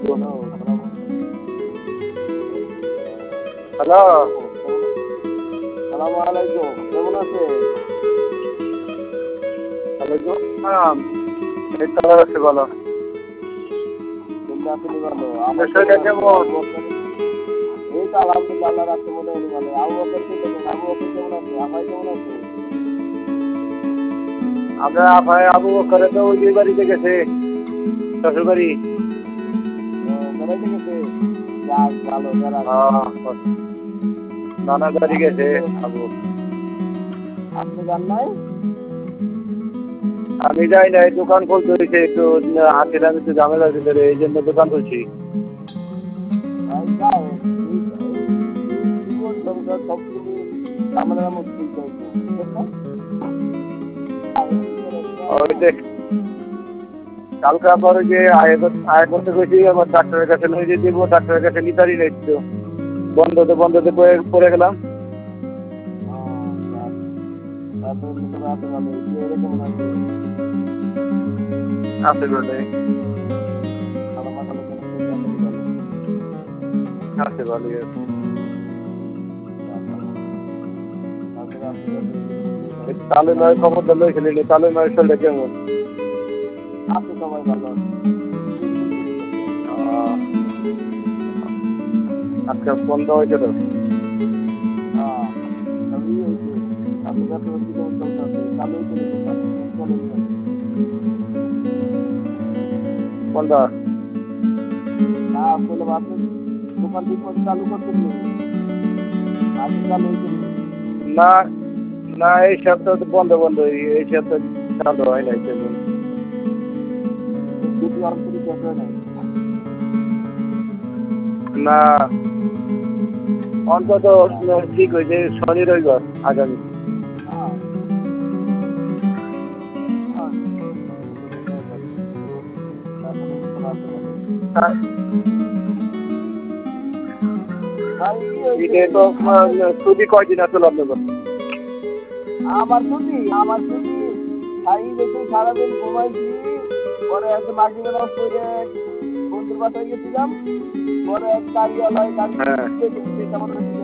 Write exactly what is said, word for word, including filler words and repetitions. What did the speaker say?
Hello, সালাম আলাইকুম, কেমন আছে? ওয়ালাইকুম আসসালাম। এই তো ভালো আছি, বলো। ভালো আমার শরীরটা কেমন? এই তো আলহামদুলিল্লাহ, আল্লাহ রাখতে মোটামুটি ভালো। আবু বকর আবু বকর কেমন আছে? আপাই কেমন আছে? আমরা আপাই আবু বকরে তো ওই বাড়িতে গেছে, শ্বশুর বাড়ি বেড়াইতে গেছে। ভালো নানা বাড়ি গেছে। আবু আপনি যান নাই? আমি যাই নাই, দোকান খুলতে হয়েছে, একটু হাতের আমি একটু ঝামেলা ভিতরে, এই জন্য দোকান খুলছি। কালকে আবার ওই যে আয় আয় করতে গেছি, আবার ডাক্তারের কাছে নিয়ে যেতে দিব, ডাক্তারের কাছে নিতারই নেই তো, বন্ধতে বন্ধতে পড়ে গেলাম। আছে বলে আছে ভালো তালে নয় খবর দিলে খেলিনি, তালে নয় শরীরটা কেমন আছে? সবাই ভালো আজকে বন্ধ হয়েছে তো। কোনটা দোকান চালু করতে না না, এই সপ্তাহ তো বন্ধ বন্ধ, এই সপ্তাহ চালু হয় নাই তেমন। না অন্তত ঠিক হয়েছে, শনি রবিবার আগামী। ছুটি কয়দিন আসলে আপনাদের? আমার ছুটি আমার ছুটি খাই বেশি, সারাদিন ঘুমাইছি, পরে একটা মাঝে বেলা করে বন্ধুর বাসায় গেছিলাম, পরে এক গাড়িওয়ালায় গাড়ি